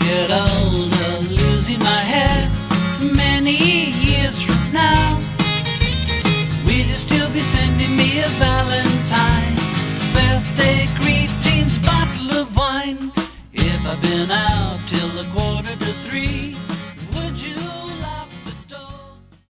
get older, losing my hair many years from now, will you still be sending me a valentine, birthday greetings, bottle of wine? If I've been out